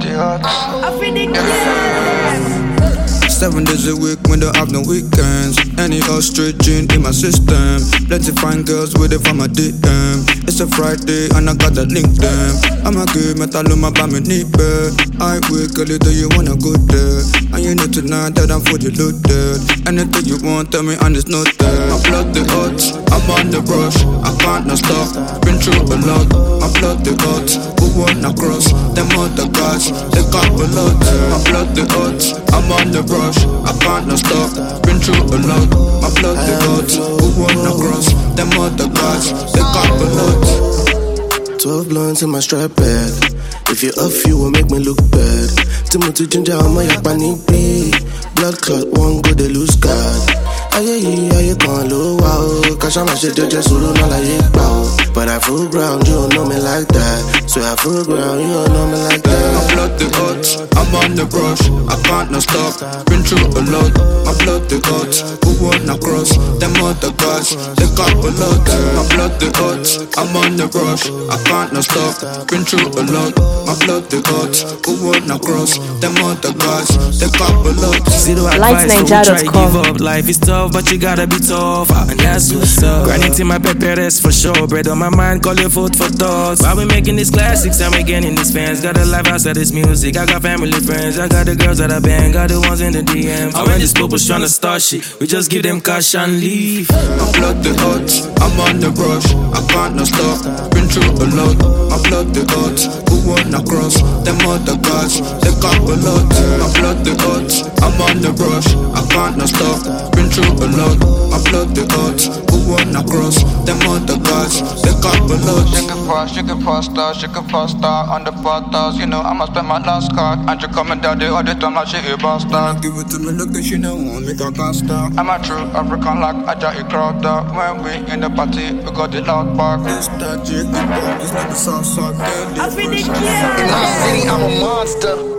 I feel the game. 7 days a week when don't have no weekends. Any ostrich gin in my system. Plenty fine girls with it from my DM. It's a Friday and I gotta link them. I'm a good metal on my bum and knee bed. I wake early, do you wanna go there? And you know tonight that I'm fully loaded. Anything you want, tell me and it's not there. I blood the odds, I'm on the brush. I can't not stop, been through a lot. I blood the odds, who wanna cross? Them other guys, they got a lot. I blood the odds, I'm on the brush. I can't not stop, been through a lot. I blood the odds, who wanna cross? Them other guys, they got a lot. 12 blunts in my strap bag. If you're off, you will make me look bad. Timothy Ginger, I'm a yakani B. Blood clot, one go, they lose God. Aye, can't low wow. Cause I'm a shit, just so don't like it bow. But I full ground, you don't know me like that. So I full ground, you don't know me like that. I blood the odds, I'm on the brush. I can't not stop, been through a lot. I blood the odds, who wanna cross? Them other guys, they got a lot. I blood the odds, I'm on the brush. I can't not stop, been through a lot. I blood the odds, who wanna cross? Them other guys, they got a lot. Zero advice, don't try to give up. Life is tough, but you gotta be tough, and that's what's up. Grinding till my pepper rest for sure. Bread on my mind, call your food for thoughts. While we making these classics, I'm getting these fans. Got a life outside this music, I got family, friends. I got the girls that I bang, got the ones in the DMs. And when these people's tryna start shit, we just give them cash and leave. I blood the odds, I'm on the brush. I can't not stop, been through a lot. I blood the odds, who wanna cross? Them other guys, they got a lot. I blood the odds, I'm on the brush. I can't not stop, been through a lot. I blood the odds, who wanna cross? Them other guys, they got a lot. She can pass star on the portals. You know I'ma spend my last card. And you coming down the other time like she a bastard. Give it to me, look at you know, want me to gas star. I'm a true African like I just a crowd up. When we in the party, we got the loud park. It's that J, it's not the south side. I feel the game. In my city, I'm a monster.